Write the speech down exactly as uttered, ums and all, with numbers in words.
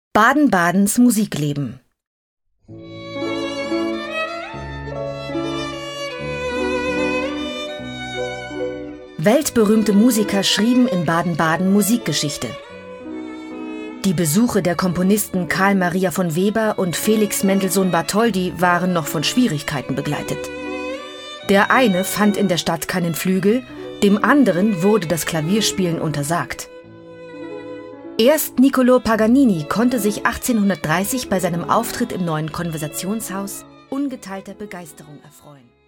Baden-Badens Musikleben. Weltberühmte Musiker schrieben in Baden-Baden Musikgeschichte. Die Besuche der Komponisten Carl Maria von Weber und Felix Mendelssohn Bartholdy waren noch von Schwierigkeiten begleitet. Der eine fand in der Stadt keinen Flügel, dem anderen wurde das Klavierspielen untersagt. Erst Niccolò Paganini konnte sich achtzehnhundertdreißig bei seinem Auftritt im Neuen Konversationshaus ungeteilter Begeisterung erfreuen.